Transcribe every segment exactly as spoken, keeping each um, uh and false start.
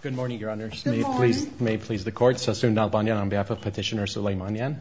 Good morning, Your Honors. Good may, it morning. please, may it please the Court. Sassoon Nalbanyan on behalf of Petitioner Suleimanian.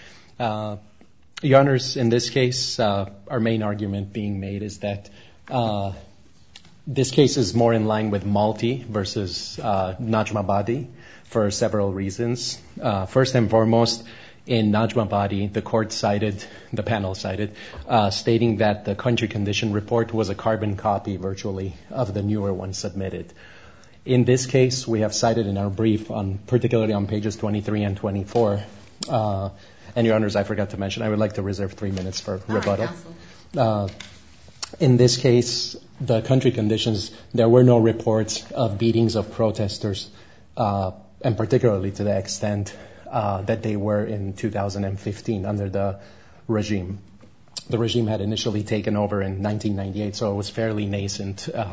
Uh, Your Honors, in this case, uh, our main argument being made is that uh, this case is more in line with Malti versus uh, Najmabadi for several reasons. Uh, first and foremost, in Najmabadi, the court cited, the panel cited, uh, stating that the country condition report was a carbon copy virtually of the newer one submitted. In this case, we have cited in our brief, on particularly on pages twenty-three and twenty-four, uh, and Your Honors, I forgot to mention, I would like to reserve three minutes for All rebuttal. Right, uh, in this case, the country conditions, there were no reports of beatings of protesters, uh, and particularly to the extent uh, that they were in two thousand fifteen under the regime. The regime had initially taken over in nineteen ninety-eight, so it was fairly nascent uh,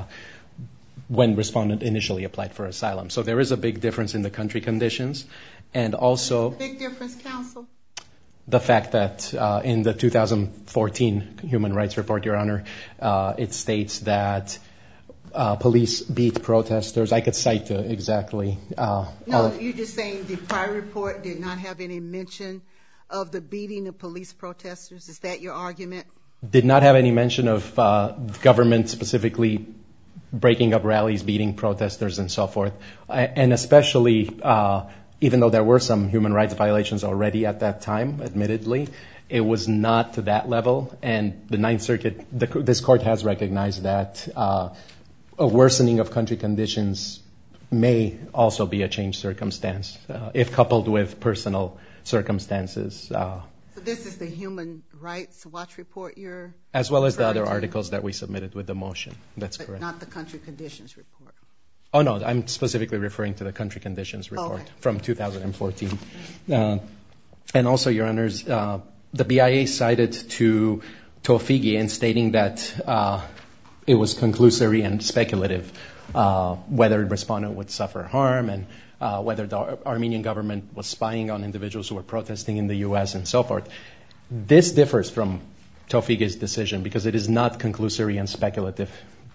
when respondent initially applied for asylum. So there is a big difference in the country conditions, and also big difference, counsel. The fact that uh, in the two thousand fourteen Human Rights Report, Your Honor, uh, it states that uh, police beat protesters. I could cite uh, exactly. Uh, no, you're just saying the prior report did not have any mention of the beating of police protesters. Is that your argument? Did not have any mention of uh, government specifically breaking up rallies, beating protesters, and so forth. And especially, uh, even though there were some human rights violations already at that time, admittedly, it was not to that level. And the Ninth Circuit, the, this court has recognized that uh, a worsening of country conditions may also be a changed circumstance, uh, if coupled with personal circumstances. Uh, So this is the Human Rights Watch report you're As well as the other to? articles that we submitted with the motion. That's but correct. Not the country conditions report. Oh, no, I'm specifically referring to the country conditions report okay. from two thousand fourteen. Uh, and also, Your Honors, uh, the B I A cited to Tofigi in stating that uh, it was conclusory and speculative uh, whether the respondent would suffer harm and uh, whether the Ar- Armenian government was spying on individuals who were protesting in the U S and so forth. This differs from Tofigi's decision because it is not conclusory and speculative.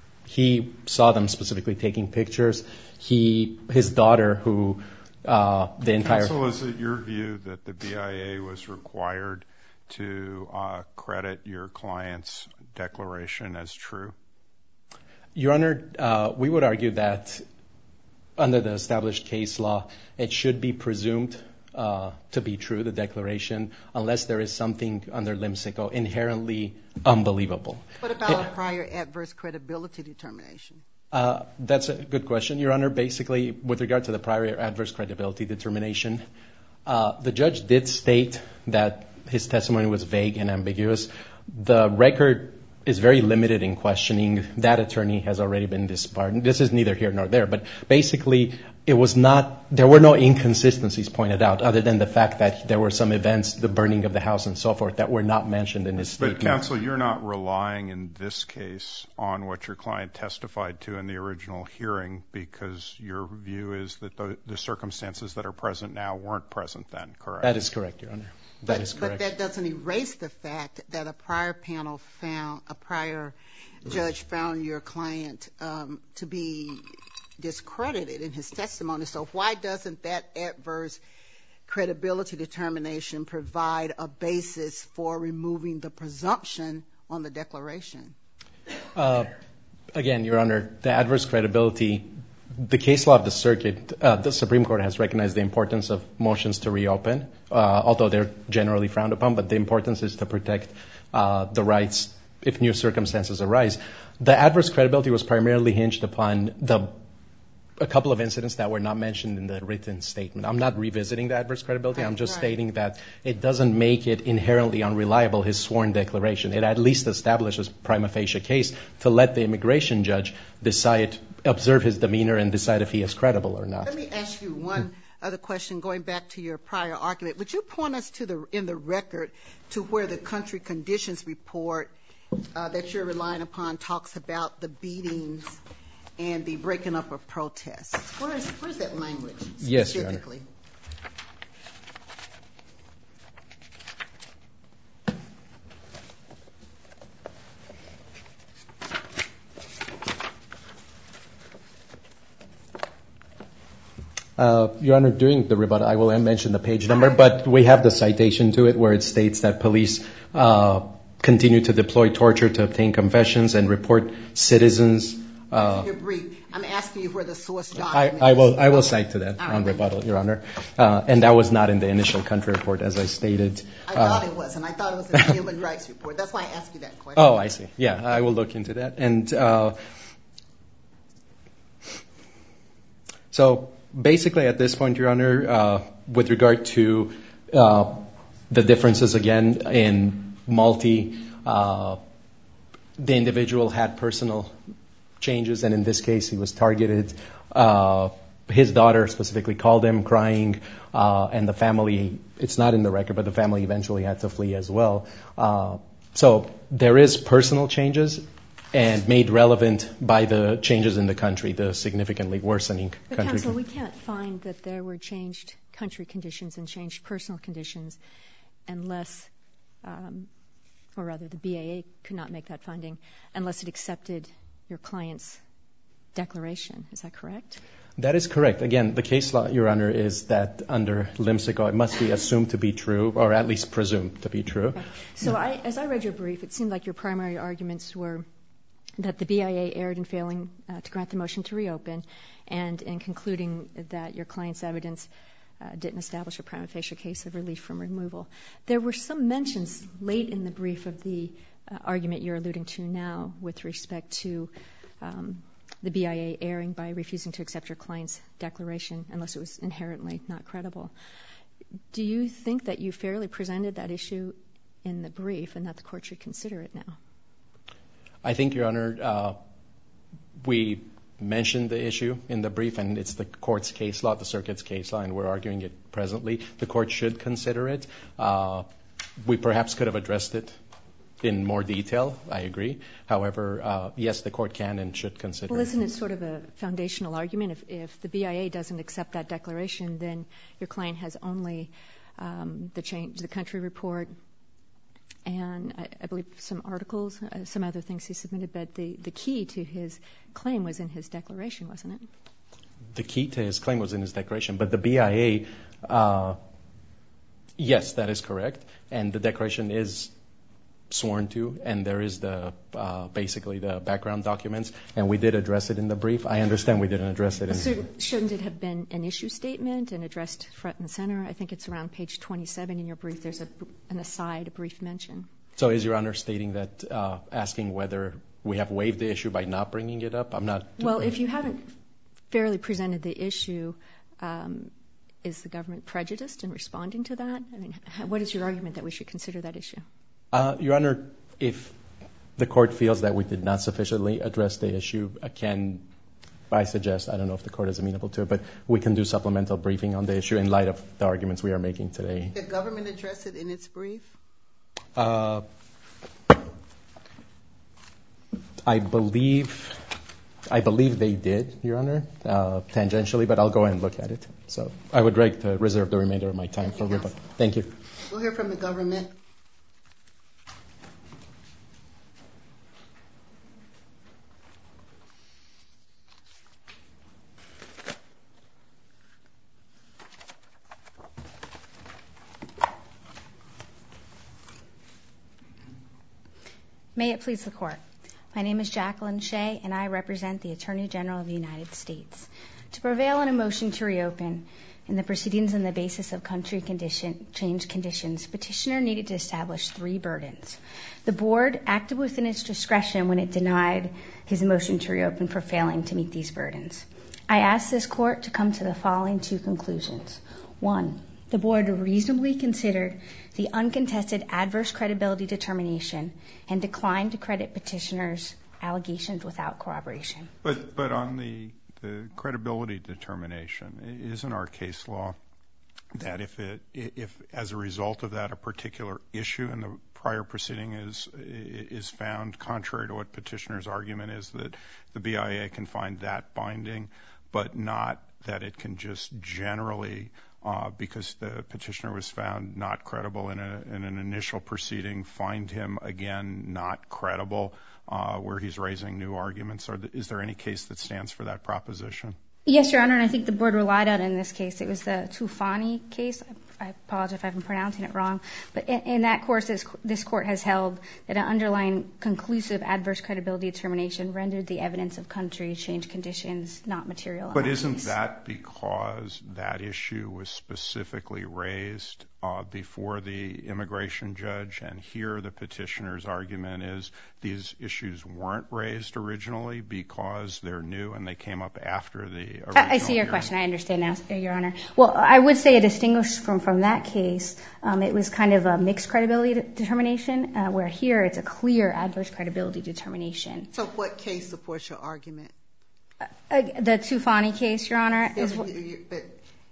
He saw them specifically taking pictures. He, his daughter, who uh, the entire... Counsel, is it your view that the B I A was required to uh, credit your client's declaration as true? Your Honor, uh, we would argue that under the established case law, it should be presumed uh, to be true, the declaration, unless there is something under Limsico inherently unbelievable. What about it, a prior adverse credibility determination? Uh, that's a good question, Your Honor. Basically, with regard to the prior adverse credibility determination, uh, the judge did state that his testimony was vague and ambiguous. The record is very limited in questioning. That attorney has already been disbarred. This is neither here nor there, but basically it was not, there were no inconsistencies pointed out other than the fact that there were some events, the burning of the house and so forth, that were not mentioned in his statement. But counsel, you're not relying in this case on what your client testified to in the original hearing because your view is that the, the circumstances that are present now weren't present then, correct? That is correct, Your Honor. That but, is correct. But that doesn't erase the fact that a prior panel found, a prior judge found your client um, to be discredited in his testimony. So why doesn't that adverse credibility determination provide a basis for removing the presumption on the declaration? Uh, again, Your Honor, the adverse credibility, the case law of the circuit, uh, the Supreme Court has recognized the importance of motions to reopen, uh, although they're generally frowned upon, but the importance is to protect uh, the rights if new circumstances arise. The adverse credibility was primarily hinged upon the a couple of incidents that were not mentioned in the written statement. I'm not revisiting the adverse credibility. I'm just right. stating that it doesn't make it inherently unreliable, his sworn declaration. It at least establishes prima facie case to let the immigration judge decide, observe his demeanor and decide if he is credible or not. Let me ask you one other question going back to your prior argument. Would you point us to the in the record to where the country conditions report uh, that you're relying upon talks about the beatings and the breaking up of protests? Where is where's that language Yes, Your Honor. specifically? Uh, Your Honor, during the rebuttal, I will mention the page number, but we have the citation to it where it states that police uh, continue to deploy torture to obtain confessions and report citizens. Uh, Your brief. I'm asking you where the source I, document I will is. I will cite to that All on right. rebuttal, Your Honor. Uh, and that was not in the initial country report, as I stated. I Uh, thought it was, and I thought it was in the Human Rights Report. That's why I asked you that question. Oh, I see. Yeah, I will look into that. And uh, so basically at this point, Your Honor, uh, with regard to uh, the differences again in multi, uh, the individual had personal changes, and in this case he was targeted. Uh, his daughter specifically called him crying, uh, and the family, it's not in the record, but the family eventually had to flee as well. Uh, so there is personal changes and made relevant by the changes in the country, the significantly worsening But country. counsel, we can't find that there were changed country conditions and changed personal conditions unless, um, or rather the B A A could not make that finding unless it accepted your client's declaration. Is that correct? That is correct. Again, the case law, Your Honor, is that under LIMSICO it must be assumed to be true, or at least presumed to be true. Okay. So I, as I read your brief, it seemed like your primary arguments were that the B I A erred in failing uh, to grant the motion to reopen and in concluding that your client's evidence uh, didn't establish a prima facie case of relief from removal. There were some mentions late in the brief of the uh, argument you're alluding to now with respect to um, the B I A erring by refusing to accept your client's declaration unless it was inherently not credible. Do you think that you fairly presented that issue in the brief and that the court should consider it now? I think, Your Honor, uh, we mentioned the issue in the brief, and it's the court's case law, the circuit's case law, and we're arguing it presently. The court should consider it. Uh, we perhaps could have addressed it in more detail, I agree. However, uh, yes, the court can and should consider Well, it. isn't it sort of a foundational argument? If, if the B I A doesn't accept that declaration, then your client has only um, the change, the country report, and I, I believe some articles, uh, some other things he submitted, but the, the key to his claim was in his declaration, wasn't it? The key to his claim was in his declaration, but the B I A, uh, yes, that is correct, and the declaration is sworn to, and there is the uh, basically the background documents, and we did address it in the brief. I understand we didn't address it in So shouldn't it have been an issue statement and addressed front and center? I think it's around page twenty-seven in your brief. There's a, an aside, a brief mention. So is Your Honor stating that, uh, asking whether we have waived the issue by not bringing it up? I'm not... Well, if you haven't fairly presented the issue, um, is the government prejudiced in responding to that? I mean, what is your argument that we should consider that issue? Uh, Your Honor, if the court feels that we did not sufficiently address the issue, I can, I suggest, I don't know if the court is amenable to it, but we can do supplemental briefing on the issue in light of the arguments we are making today. Did the government address it in its brief? Uh, I believe, I believe they did, Your Honor, uh, tangentially, but I'll go ahead and look at it. So I would like to reserve the remainder of my time for rebuttal. Thank you. We'll hear from the government. May it please the Court. My name is Jacqueline Shea, and I represent the Attorney General of the United States. To prevail on a motion to reopen in the proceedings on the basis of country condition, change conditions, petitioner needed to establish three burdens. The Board acted within its discretion when it denied his motion to reopen for failing to meet these burdens. I ask this Court to come to the following two conclusions. One, the Board reasonably considered the uncontested adverse credibility determination and declined to credit petitioner's allegations without corroboration. But but on the, the credibility determination, isn't our case law that if it if as a result of that a particular issue in the prior proceeding is is found contrary to what petitioner's argument is, that the B I A can find that binding, but not that it can just generally, uh, because the petitioner was found not credible in, a, in an initial proceeding, find him again not credible uh, where he's raising new arguments? Or is there any case that stands for that proposition? Yes, Your Honor, and I think the board relied on it in this case. It was the Tufani case. I apologize if I'm pronouncing it wrong. But in, in that course, this, this court has held that an underlying conclusive adverse credibility determination rendered the evidence of country change conditions not material. But isn't that because that issue was specifically raised uh, before the immigration judge? And here the petitioner's argument is these issues weren't raised originally because they're new and they came up after the original I, I see your hearing. question. I understand now, Your Honor. Well, I would say a distinguished from From that case, um, it was kind of a mixed credibility de- determination, uh, where here it's a clear adverse credibility determination. So what case supports your argument? Uh, uh, the Tufani case, Your Honor. Is but, but,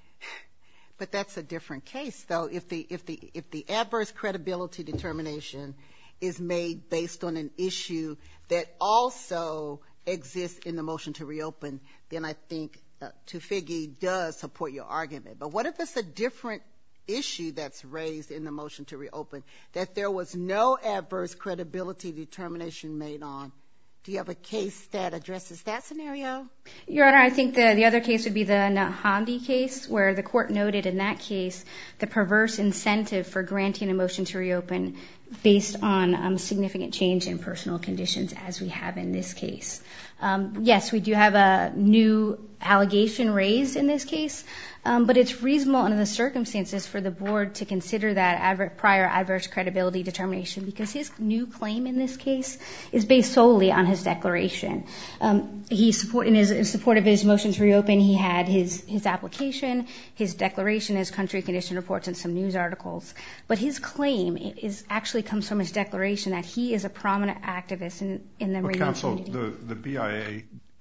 but that's a different case, though. If the if the if the adverse credibility determination is made based on an issue that also exists in the motion to reopen, then I think uh, Tufigi does support your argument. But what if it's a different issue that's raised in the motion to reopen that there was no adverse credibility determination made on? Do you have a case that addresses that scenario? Your Honor, I think the, the other case would be the Nahandi case, where the court noted in that case the perverse incentive for granting a motion to reopen based on um, significant change in personal conditions, as we have in this case. Um, yes, we do have a new allegation raised in this case, um, but it's reasonable under the circumstances for the board to consider that adver- prior adverse credibility determination, because his new claim in this case is based solely on his declaration. Um, he support in his in support of his motion to reopen, he had his his application, his declaration, his country condition reports, and some news articles. But his claim is actually comes from his declaration that he is a prominent activist in in the well, Radian counsel, community. the the B I A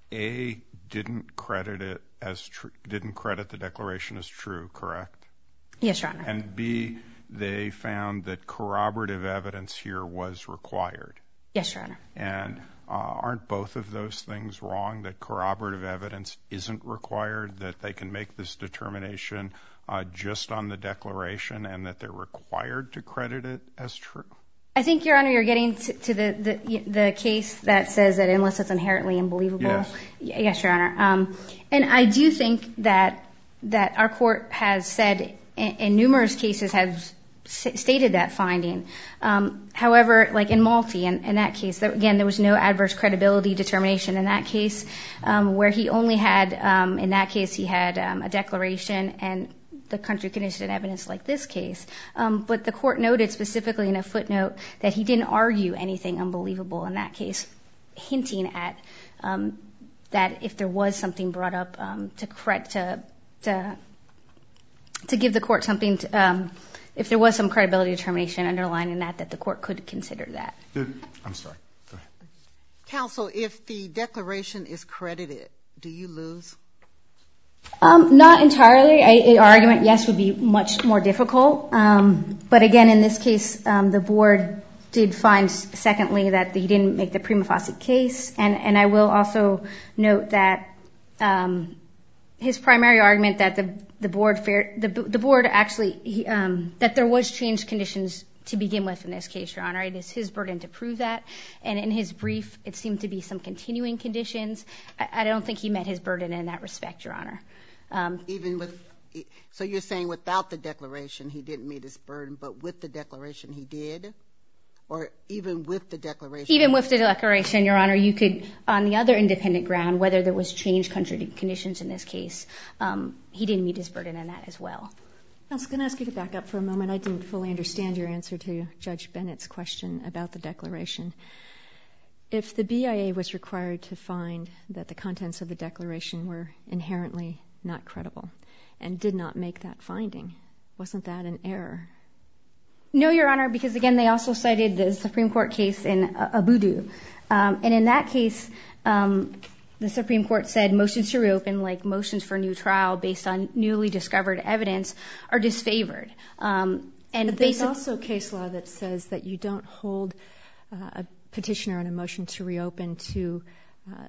A didn't credit it as tr- didn't credit the declaration as true, correct? Yes, Your Honor. And B, they found that corroborative evidence here was required. Yes, Your Honor. And uh, aren't both of those things wrong, that corroborative evidence isn't required, that they can make this determination uh, just on the declaration, and that they're required to credit it as true? I think, Your Honor, you're getting to, to the, the the case that says that unless it's inherently unbelievable. Yes, yes Your Honor. Um, and I do think that that our court has said in, in numerous cases has stated that finding. Um, however, like in Malti, in, in that case, there, again, there was no adverse credibility determination in that case, um, where he only had, um, in that case, he had um, a declaration and the country condition evidence like this case. Um, but the court noted specifically in a footnote that he didn't argue anything unbelievable in that case, hinting at um, that if there was something brought up um, to, cred- to to to give the court something to, um, if there was some credibility determination underlying that, that the court could consider that. I'm sorry. Go ahead. Counsel, if the declaration is credited, do you lose? Um, not entirely. I, our argument, yes, would be much more difficult. Um, but again, in this case, um, the board did find, secondly, that he didn't make the prima facie case. And, and I will also note that um, his primary argument that the the board fair, the, the board actually he, um, that there was changed conditions to begin with in this case, Your Honor. It is his burden to prove that. And in his brief, it seemed to be some continuing conditions. I, I don't think he met his burden in that respect, Your Honor. Um, Even with, so you're saying without the declaration he didn't meet his burden, but with the declaration he did? Or even with the declaration? Even with the declaration, Your Honor, you could, on the other independent ground, whether there was changed country conditions in this case, um, he didn't meet his burden in that as well. I was going to ask you to back up for a moment. I didn't fully understand your answer to Judge Bennett's question about the declaration. If the B I A was required to find that the contents of the declaration were inherently not credible and did not make that finding, wasn't that an error? No, Your Honor, because again, they also cited the Supreme Court case in Abudu. Um, and in that case, um, the Supreme Court said motions to reopen, like motions for new trial based on newly discovered evidence, are disfavored. Um, and but there's also case law that says that you don't hold uh, a petitioner on a motion to reopen to uh,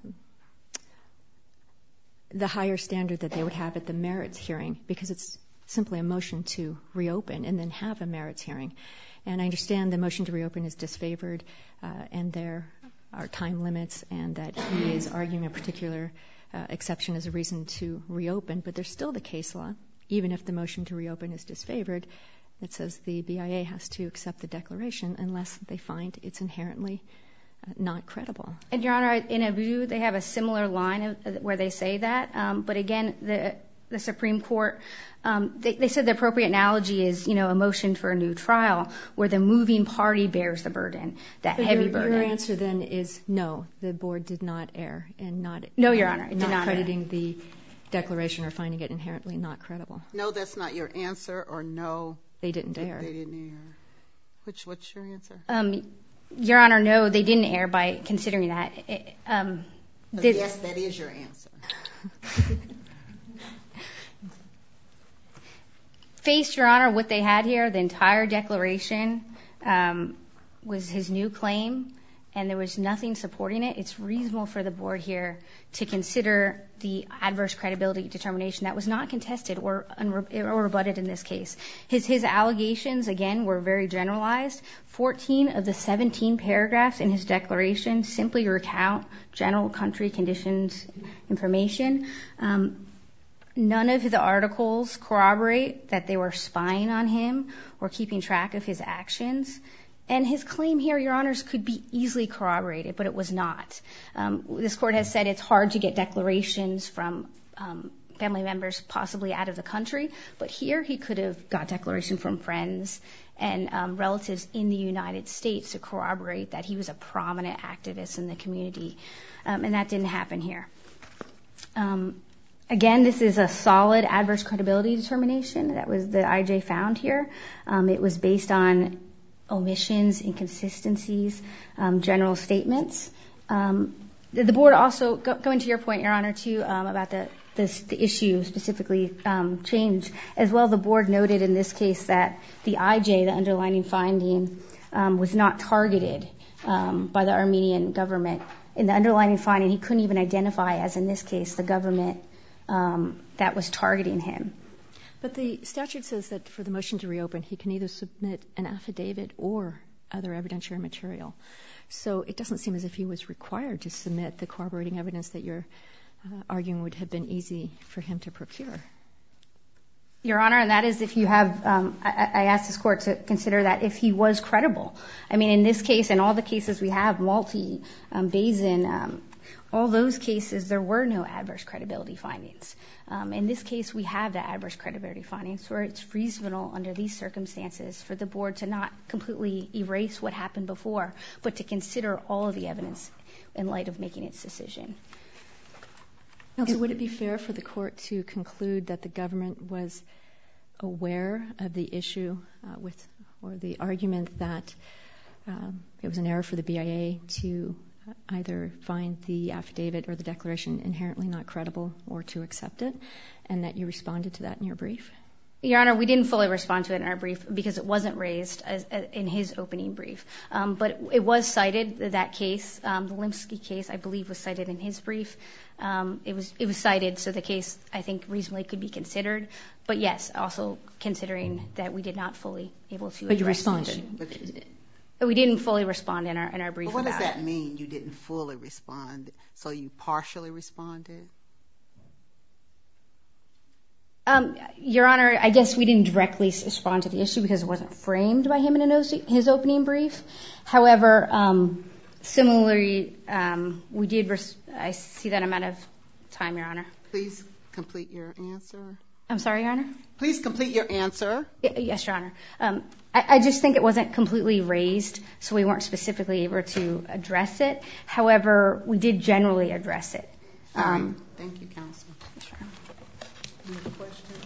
the higher standard that they would have at the merits hearing, because it's simply a motion to reopen and then have a merits hearing. And I understand the motion to reopen is disfavored uh, and there are time limits, and that he is arguing a particular uh, exception as a reason to reopen, but there's still the case law, even if the motion to reopen is disfavored, that says the B I A has to accept the declaration unless they find it's inherently uh, not credible. And, Your Honor, in Abu, they have a similar line of, where they say that. Um, but again, the the Supreme Court, um, they, they said the appropriate analogy is, you know, a motion for a new trial where the moving party bears the burden, that So heavy your, burden. Your answer then is no, the board did not err in not, no, Your Honor, it not did not crediting err. the declaration or finding it inherently not credible. No, that's not your answer, or no, They didn't err. they didn't err. Which, what's your answer? Um, Your Honor, no, they didn't err by considering that. It, um, But yes, that is your answer. Faced, Your Honor, what they had here, the entire declaration um, was his new claim, and there was nothing supporting it. It's reasonable for the board here to consider the adverse credibility determination that was not contested or, unre- or rebutted in this case. His, his allegations, again, were very generalized. fourteen of the seventeen paragraphs in his declaration simply recount general country conditions information. Um, None of the articles corroborate that they were spying on him or keeping track of his actions. And his claim here, Your Honors, could be easily corroborated, but it was not. Um, this court has said it's hard to get declarations from um, family members possibly out of the country, but here he could have got declaration from friends and um, relatives in the United States to corroborate that he was a prominent activist in the community, um, and that didn't happen here. Um, Again, this is a solid adverse credibility determination that was the I J found here. Um, it was based on omissions, inconsistencies, um, general statements. Um, the, the board also, go, going to your point, Your Honor, too, um, about the, this, the issue specifically um, change, as well, the board noted in this case that the I J, the underlining finding, um, was not targeted um, by the Armenian government. In the underlining finding, he couldn't even identify, as in this case, the government Um, that was targeting him. But the statute says that for the motion to reopen, he can either submit an affidavit or other evidentiary material. So it doesn't seem as if he was required to submit the corroborating evidence that you're uh, arguing would have been easy for him to procure. Your Honor, and that is if you have, um, I, I asked this court to consider that if he was credible. I mean, in this case, and all the cases we have, Malti, um, Bazin, um, all those cases, there were no adverse credibility findings. Um, in this case, we have the adverse credibility findings where it's reasonable under these circumstances for the board to not completely erase what happened before, but to consider all of the evidence in light of making its decision. Counsel, would it be fair for the court to conclude that the government was aware of the issue uh, with, or the argument that um, it was an error for the B I A to either find the affidavit or the declaration inherently not credible or to accept it, and that you responded to that in your brief? Your Honor, we didn't fully respond to it in our brief because it wasn't raised as, as in his opening brief. Um, but it was cited, that case, um, the Limsky case, I believe, was cited in his brief. Um, it was it was cited, so the case, I think, reasonably could be considered. But yes, also considering that we did not fully able to But you address the responded. issue. We didn't fully respond in our in our brief. But what about does that it. mean? You didn't fully respond, so you partially responded? Um, Your Honor, I guess we didn't directly respond to the issue because it wasn't framed by him in his opening brief. However, um, similarly, um, we did. Res- I see that I'm out of time, Your Honor. Please complete your answer. I'm sorry, Your Honor? Please complete your answer. Yes, Your Honor. Um, I, I just think it wasn't completely raised, so we weren't specifically able to address it. However, we did generally address it. All right. Um, Thank you, Counsel. Sure. Any other questions?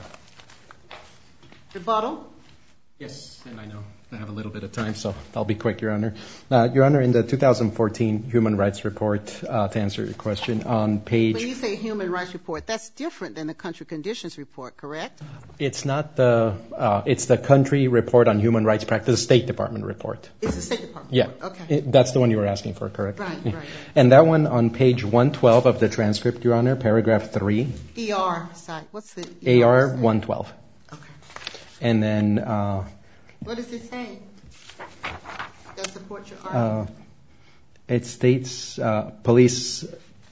Rebuttal? Yes, and I know I have a little bit of time, so I'll be quick, Your Honor. Uh, Your Honor, in the two thousand fourteen Human Rights Report, uh, to answer your question, on page... When you say Human Rights Report, that's different than the Country Conditions Report, correct? It's not the... Uh, it's the Country Report on Human Rights Practice, the State Department report. It's the State Department Yeah. report. Okay. It, that's the one you were asking for, correct? Right, Yeah. right, right. And that one on page one twelve of the transcript, Your Honor, paragraph three. E R site. What's the... A R one twelve. Okay. And then... Uh, What does it say? Does support your Uh, argument? it states uh, police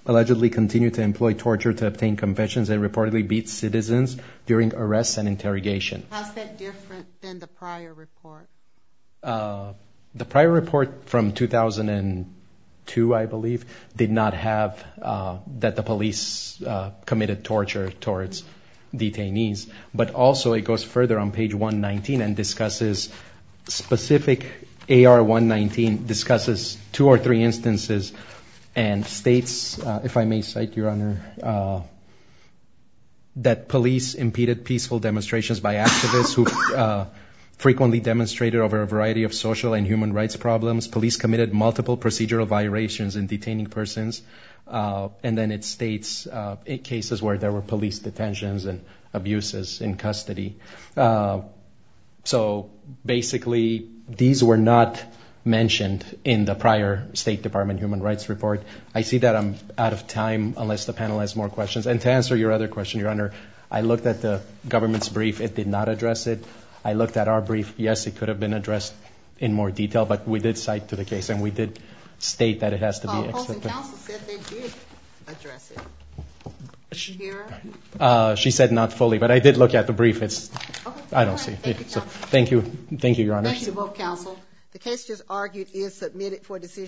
allegedly continued to employ torture to obtain confessions and reportedly beat citizens during arrests and interrogation. How's that different than the prior report? Uh, the prior report from two thousand two, I believe, did not have uh, that the police uh, committed torture towards detainees. But also it goes further on page one nineteen and discusses specific A R one nineteen, discusses two or three instances and states, uh, if I may cite, Your Honor, uh, that police impeded peaceful demonstrations by activists who uh, frequently demonstrated over a variety of social and human rights problems. Police committed multiple procedural violations in detaining persons. Uh, and then it states uh, in cases where there were police detentions and abuses in custody. Uh, so basically, these were not mentioned in the prior State Department Human Rights Report. I see that I'm out of time unless the panel has more questions. And to answer your other question, Your Honor, I looked at the government's brief. It did not address it. I looked at our brief. Yes, it could have been addressed in more detail, but we did cite to the case, and we did state that it has to be Oh, accepted. opposing counsel said they did address it. Did you hear her? Uh, she said not fully, but I did look at the brief. It's, Okay. I don't All see right. it. Thank you, So, counsel. thank you. Thank you, Your Honor. Thank you to both counsel. The case just argued is submitted for decision.